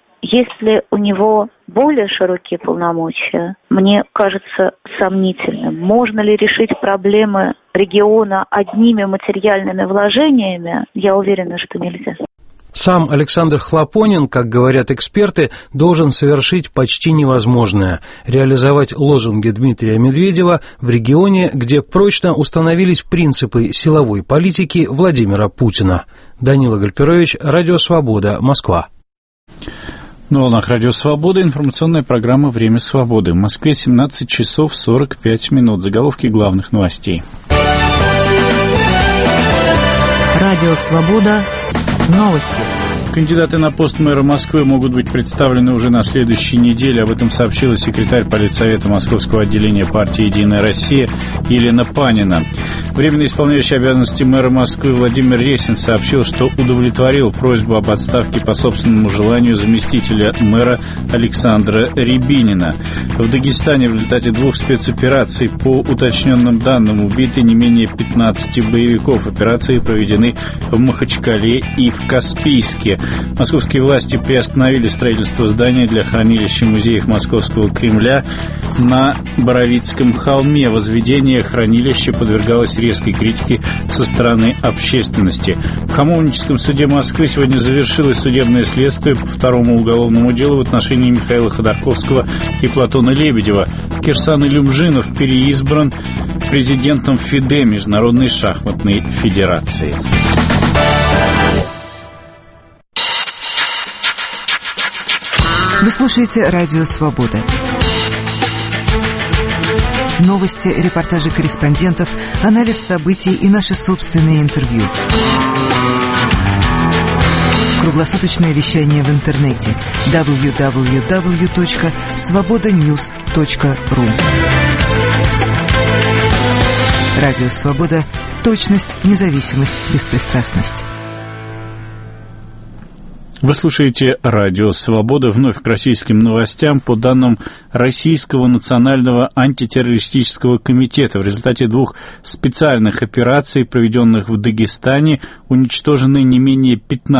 Если у него более широкие полномочия, мне кажется сомнительным. Можно ли решить проблемы региона одними материальными вложениями? Я уверена, что нельзя. Сам Александр Хлопонин, как говорят эксперты, должен совершить почти невозможное – реализовать лозунги Дмитрия Медведева в регионе, где прочно установились принципы силовой политики Владимира Путина. Данила Гальперович, Радио Свобода, Москва. На волнах Радио Свобода информационная программа «Время свободы». В Москве 17 часов 45 минут. Заголовки главных новостей. Радио Свобода. Новости. Кандидаты на пост мэра Москвы могут быть представлены уже на следующей неделе. Об этом сообщила секретарь Политсовета Московского отделения партии «Единая Россия» Елена Панина. Временно исполняющий обязанности мэра Москвы Владимир Ресин сообщил, что удовлетворил просьбу об отставке по собственному желанию заместителя мэра Александра Рябинина. В Дагестане в результате 2 спецопераций по уточненным данным убиты не менее 15 боевиков. Операции проведены в Махачкале и в Каспийске. Московские власти приостановили строительство здания для хранилища музеев Московского Кремля на Боровицком холме. Возведение хранилища подвергалось резкой критики со стороны общественности. В Хамовническом суде Москвы сегодня завершилось судебное следствие по второму уголовному делу в отношении Михаила Ходорковского и Платона Лебедева. Кирсан Илюмжинов переизбран президентом ФИДЕ, Международной шахматной федерации. Вы слушаете «Радио Свобода». Новости, репортажи корреспондентов, анализ событий и наши собственные интервью. Круглосуточное вещание в интернете www.svobodanews.ru. Радио Свобода. Точность, независимость, беспристрастность. Вы слушаете «Радио Свобода». Вновь к российским новостям. По данным Российского национального антитеррористического комитета, в результате 2 специальных операций, проведенных в Дагестане, уничтожены не менее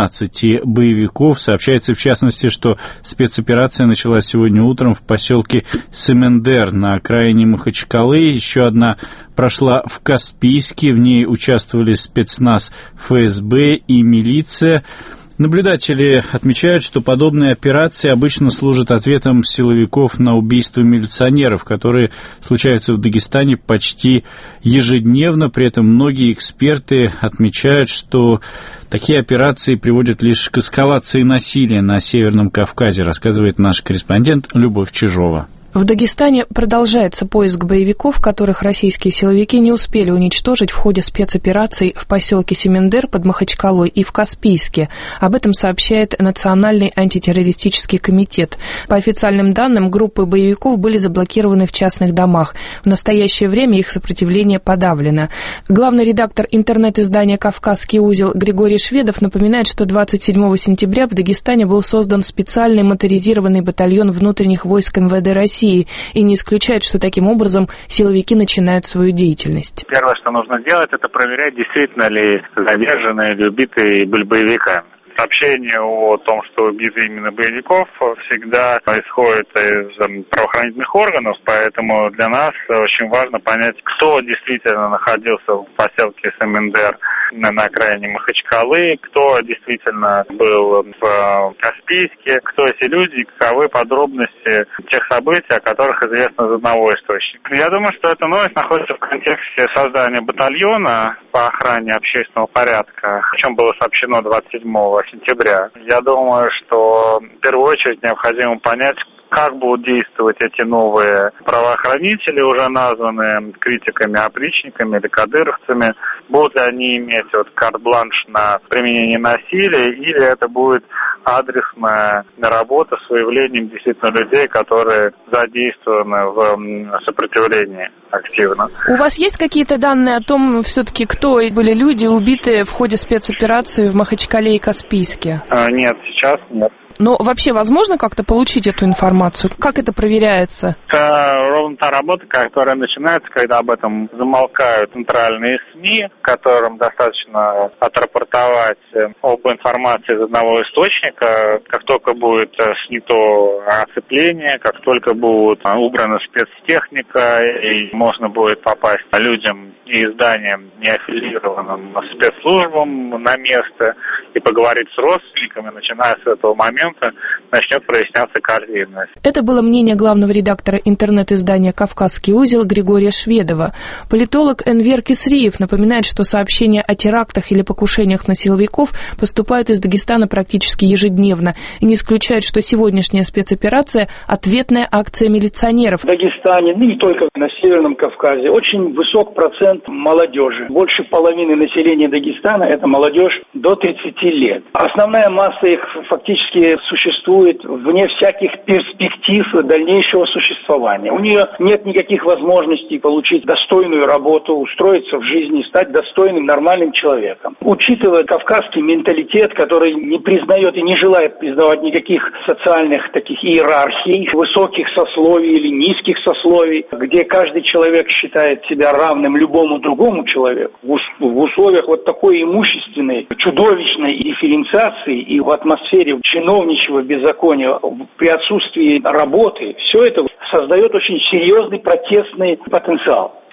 15 боевиков. Сообщается, в частности, что спецоперация началась сегодня утром в поселке Семендер на окраине Махачкалы. Еще одна прошла в Каспийске. В ней участвовали спецназ ФСБ и милиция. Наблюдатели отмечают, что подобные операции обычно служат ответом силовиков на убийства милиционеров, которые случаются в Дагестане почти ежедневно. При этом многие эксперты отмечают, что такие операции приводят лишь к эскалации насилия на Северном Кавказе, рассказывает наш корреспондент Любовь Чижова. В Дагестане продолжается поиск боевиков, которых российские силовики не успели уничтожить в ходе спецопераций в поселке Семендер под Махачкалой и в Каспийске. Об этом сообщает Национальный антитеррористический комитет. По официальным данным, группы боевиков были заблокированы в частных домах. В настоящее время их сопротивление подавлено. Главный редактор интернет-издания «Кавказский узел» Григорий Шведов напоминает, что 27 сентября в Дагестане был создан специальный моторизированный батальон внутренних войск МВД России, и не исключает, что таким образом силовики начинают свою деятельность. Первое, что нужно делать, это проверять, действительно ли задержанные или убитые были боевиками. Сообщение о том, что убиты именно боевиков, всегда исходит из правоохранительных органов, поэтому для нас очень важно понять, кто действительно находился в поселке Семендер на окраине Махачкалы, кто действительно был в Каспийске, кто эти люди, каковы подробности тех событий, о которых известно из одного источника. Я думаю, что эта новость находится в контексте создания батальона по охране общественного порядка, о чем было сообщено 27 сентября. Я думаю, что в первую очередь необходимо понять, как будут действовать эти новые правоохранители, уже названные критиками, опричниками или кадыровцами. Будут ли они иметь карт-бланш на применение насилия, или это будет адресная работа с выявлением действительно людей, которые задействованы в сопротивлении активно. У вас есть какие-то данные о том, все-таки, кто были люди, убитые в ходе спецоперации в Махачкале и Каспийске? Нет, сейчас нет. Но вообще возможно как-то получить эту информацию? Как это проверяется? Это ровно та работа, которая начинается, когда об этом замолкают центральные СМИ, которым достаточно отрапортовать об информации из одного источника. Как только будет снято оцепление, как только будет убрана спецтехника, и можно будет попасть людям и изданиям, не аффилированным спецслужбам на место, и поговорить с родственниками, начиная с этого момента начнет проясняться картина. Это было мнение главного редактора интернет-издания «Кавказский узел» Григория Шведова. Политолог Энвер Кисриев напоминает, что сообщения о терактах или покушениях на силовиков поступают из Дагестана практически ежедневно, и не исключает, что сегодняшняя спецоперация – ответная акция милиционеров. В Дагестане, не только на Северном Кавказе, очень высок процент молодежи. Больше половины населения Дагестана – это молодежь до 30 лет. Основная масса их фактически существует вне всяких перспектив дальнейшего существования. У нее нет никаких возможностей получить достойную работу, устроиться в жизни, стать достойным, нормальным человеком. Учитывая кавказский менталитет, который не признает и не желает признавать никаких социальных таких иерархий, высоких сословий или низких сословий, где каждый человек считает себя равным любому другому человеку, в условиях вот такой имущественной, чудовищной дифференциации и в атмосфере чиновничьего беззакония, при отсутствии работы, все это создает очень серьезный протестный потенциал.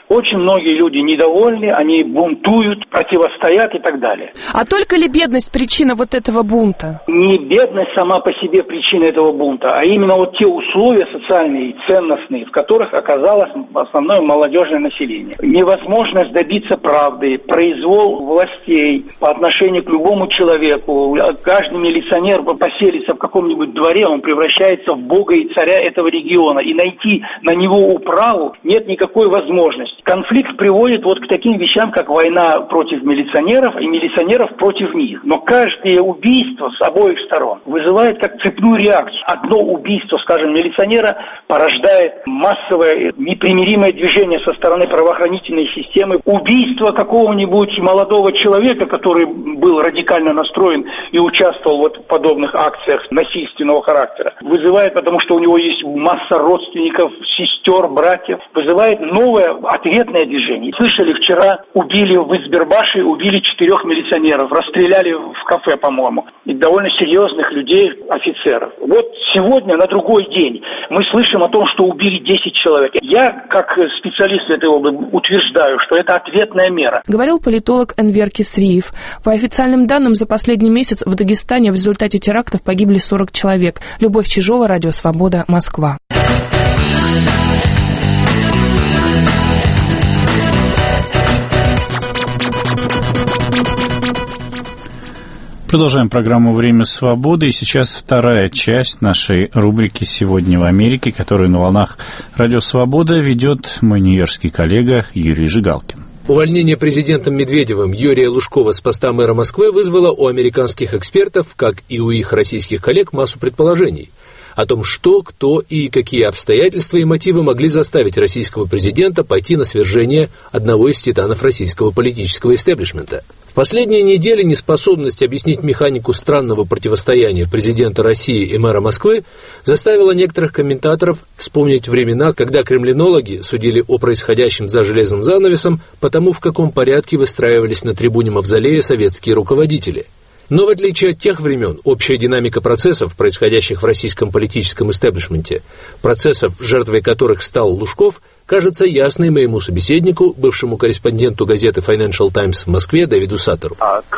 Очень многие люди недовольны, они бунтуют, противостоят и так далее. А только ли бедность причина вот этого бунта? Не бедность сама по себе причина этого бунта, а именно вот те условия социальные и ценностные, в которых оказалось основное молодежное население. Невозможность добиться правды, произвол властей по отношению к любому человеку. Каждый милиционер поселится в каком-нибудь дворе, он превращается в бога и царя этого региона. И найти на него управу нет никакой возможности. Конфликт приводит вот к таким вещам, как война против милиционеров и милиционеров против них. Но каждое убийство с обоих сторон вызывает как цепную реакцию. Одно убийство, скажем, милиционера порождает массовое непримиримое движение со стороны правоохранительной системы. Убийство какого-нибудь молодого человека, который был радикально настроен и участвовал вот в подобных акциях насильственного характера, вызывает, потому что у него есть масса родственников, сестер, братьев, вызывает новое ответное движение. Слышали, вчера убили в Избербаше, убили 4 милиционеров, расстреляли в кафе, по-моему, и довольно серьезных людей, офицеров. Вот сегодня, на другой день, мы слышим о том, что убили 10 человек. Я, как специалист в этой области, утверждаю, что это ответная мера. Говорил политолог Энвер Кисриев. По официальным данным, за последний месяц в Дагестане в результате терактов погибли 40 человек. Любовь Чижова, Радио Свобода, Москва. Продолжаем программу «Время свободы». И сейчас вторая часть нашей рубрики «Сегодня в Америке», которую на волнах «Радио Свобода» ведет мой нью-йоркский коллега Юрий Жигалкин. Увольнение президентом Медведевым Юрия Лужкова с поста мэра Москвы вызвало у американских экспертов, как и у их российских коллег, массу предположений о том, что, кто и какие обстоятельства и мотивы могли заставить российского президента пойти на свержение одного из титанов российского политического истеблишмента. В последние недели неспособность объяснить механику странного противостояния президента России и мэра Москвы заставила некоторых комментаторов вспомнить времена, когда кремлинологи судили о происходящем за железным занавесом по тому, в каком порядке выстраивались на трибуне Мавзолея советские руководители. Но в отличие от тех времен, общая динамика процессов, происходящих в российском политическом истеблишменте, процессов, жертвой которых стал Лужков, кажется ясной моему собеседнику, бывшему корреспонденту газеты Financial Times в Москве Дэвиду Саттеру.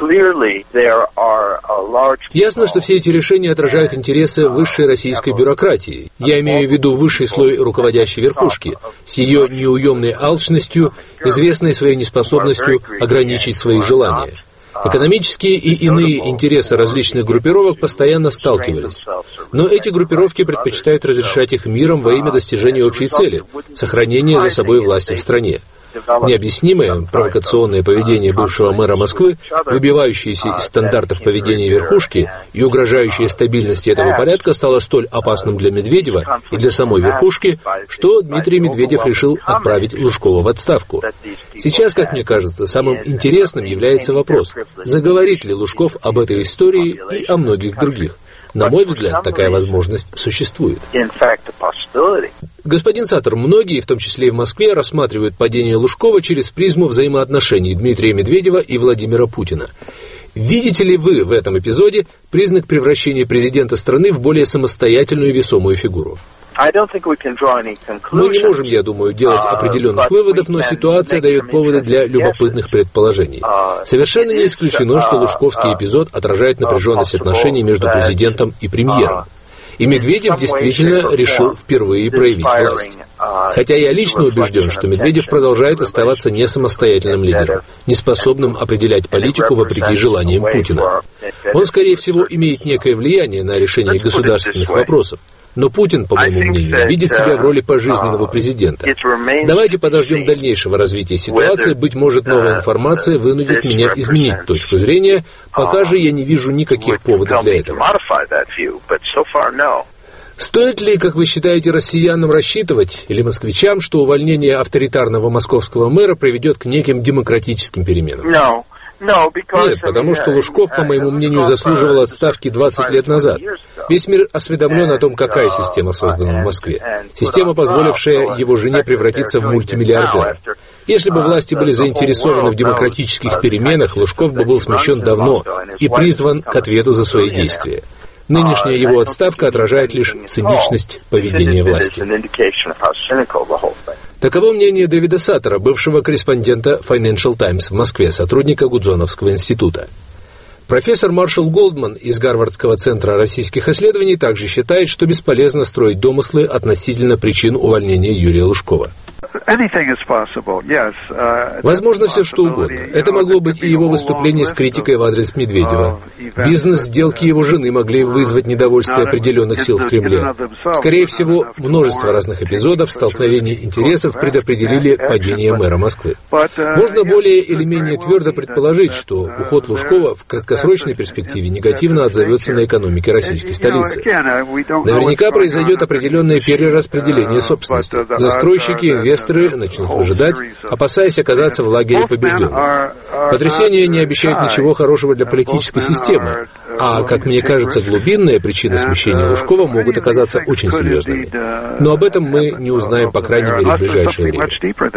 Ясно, что все эти решения отражают интересы высшей российской бюрократии. Я имею в виду высший слой руководящей верхушки, с ее неуемной алчностью, известной своей неспособностью ограничить свои желания. Экономические и иные интересы различных группировок постоянно сталкивались. Но эти группировки предпочитают разрешать их миром во имя достижения общей цели – сохранения за собой власти в стране. Необъяснимое провокационное поведение бывшего мэра Москвы, выбивающееся из стандартов поведения верхушки и угрожающее стабильности этого порядка, стало столь опасным для Медведева и для самой верхушки, что Дмитрий Медведев решил отправить Лужкова в отставку. Сейчас, как мне кажется, самым интересным является вопрос, заговорит ли Лужков об этой истории и о многих других. На мой взгляд, такая возможность существует. Господин Саттер, многие, в том числе и в Москве, рассматривают падение Лужкова через призму взаимоотношений Дмитрия Медведева и Владимира Путина. Видите ли вы в этом эпизоде признак превращения президента страны в более самостоятельную и весомую фигуру? Мы не можем, я думаю, делать определенных выводов, но ситуация дает поводы для любопытных предположений. Совершенно не исключено, что лужковский эпизод отражает напряженность отношений между президентом и премьером. И Медведев действительно решил впервые проявить власть. Хотя я лично убежден, что Медведев продолжает оставаться не самостоятельным лидером, не способным определять политику вопреки желаниям Путина. Он, скорее всего, имеет некое влияние на решение государственных вопросов. Но Путин, по моему мнению, видит себя в роли пожизненного президента. Давайте подождем дальнейшего развития ситуации. Быть может, новая информация вынудит меня изменить точку зрения. Пока же я не вижу никаких поводов для этого. Стоит ли, как вы считаете, россиянам рассчитывать, или москвичам, что увольнение авторитарного московского мэра приведет к неким демократическим переменам? Нет, потому что Лужков, по моему мнению, заслуживал отставки 20 лет назад. Весь мир осведомлен о том, какая система создана в Москве. Система, позволившая его жене превратиться в мультимиллиардера. Если бы власти были заинтересованы в демократических переменах, Лужков бы был смещен давно и призван к ответу за свои действия. Нынешняя его отставка отражает лишь циничность поведения власти. Таково мнение Дэвида Саттера, бывшего корреспондента Financial Times в Москве, сотрудника Гудзоновского института. Профессор Маршал Голдман из Гарвардского центра российских исследований также считает, что бесполезно строить домыслы относительно причин увольнения Юрия Лужкова. Возможно все что угодно. Это могло быть и его выступление с критикой в адрес Медведева. Бизнес-сделки его жены могли вызвать недовольствие определенных сил в Кремле. Скорее всего, множество разных эпизодов столкновений интересов предопределили падение мэра Москвы. Можно более или менее твердо предположить, что уход Лужкова в краткосрочной перспективе негативно отзовется на экономике российской столицы. Наверняка произойдет определенное перераспределение собственности. Застройщики и инвесторы начнут выжидать, опасаясь оказаться в лагере побежденных. Потрясения не обещают ничего хорошего для политической системы, а, как мне кажется, глубинные причины смещения Лужкова могут оказаться очень серьезными. Но об этом мы не узнаем, по крайней мере, в ближайшее время.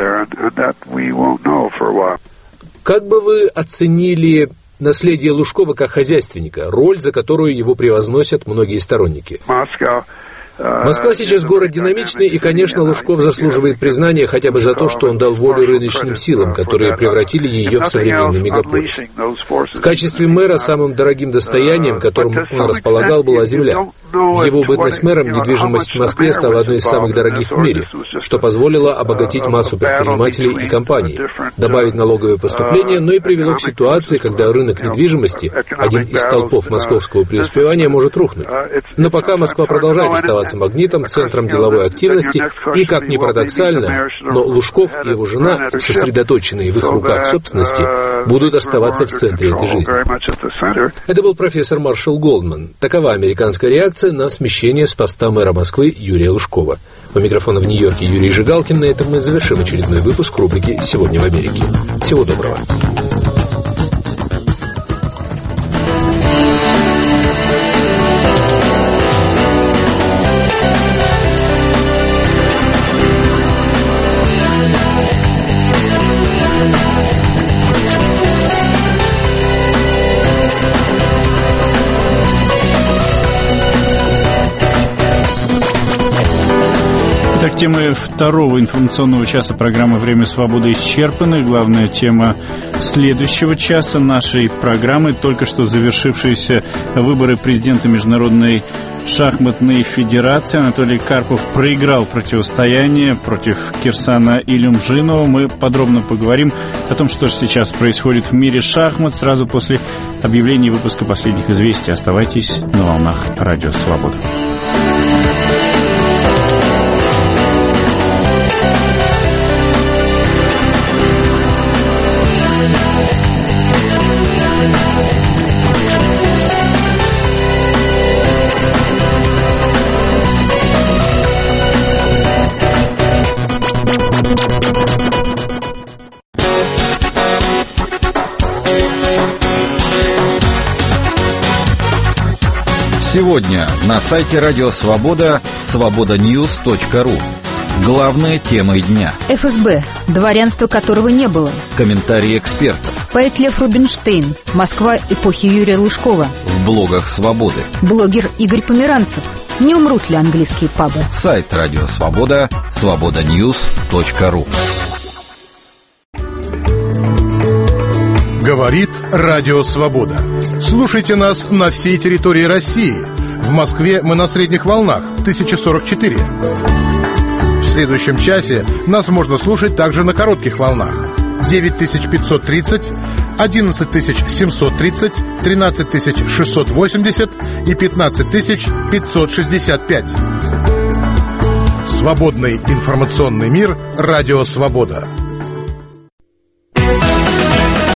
Как бы вы оценили наследие Лужкова как хозяйственника, роль, за которую его превозносят многие сторонники? Москва сейчас город динамичный, и, конечно, Лужков заслуживает признания хотя бы за то, что он дал волю рыночным силам, которые превратили ее в современный мегаполис. В качестве мэра самым дорогим достоянием, которым он располагал, была земля. В его бытность мэром недвижимость в Москве стала одной из самых дорогих в мире, что позволило обогатить массу предпринимателей и компаний, добавить налоговые поступления, но и привело к ситуации, когда рынок недвижимости, один из столпов московского преуспевания, может рухнуть. Но пока Москва продолжает оставаться магнитом, центром деловой активности, и, как ни парадоксально, но Лужков и его жена, сосредоточенные в их руках собственности, будут оставаться в центре этой жизни. Это был профессор Маршал Голдман. Такова американская реакция на смещение с поста мэра Москвы Юрия Лужкова. У микрофона в Нью-Йорке Юрий Жигалкин. На этом мы завершим очередной выпуск рубрики «Сегодня в Америке». Всего доброго. Итак, темы второго информационного часа программы «Время свободы» исчерпаны. Главная тема следующего часа нашей программы — только что завершившиеся выборы президента Международной шахматной федерации. Анатолий Карпов проиграл противостояние против Кирсана Илюмжинова. Мы подробно поговорим о том, что же сейчас происходит в мире шахмат, сразу после объявления выпуска последних известий. Оставайтесь на волнах Радио Свобода. Сегодня на сайте Радио Свобода свободаньюз.ру. Главные темы дня. ФСБ, дворянства которого не было. Комментарии экспертов. Поэт Лев Рубинштейн. Москва эпохи Юрия Лужкова. В блогах Свободы. Блогер Игорь Померанцев. Не умрут ли английские пабы? Сайт Радио Свобода свободаньюз.ру. Говорит Радио Свобода. Слушайте нас на всей территории России. В Москве мы на средних волнах 1044. В следующем часе нас можно слушать также на коротких волнах 9530, 11730, 13680 и 15565. Свободный информационный мир. Радио Свобода.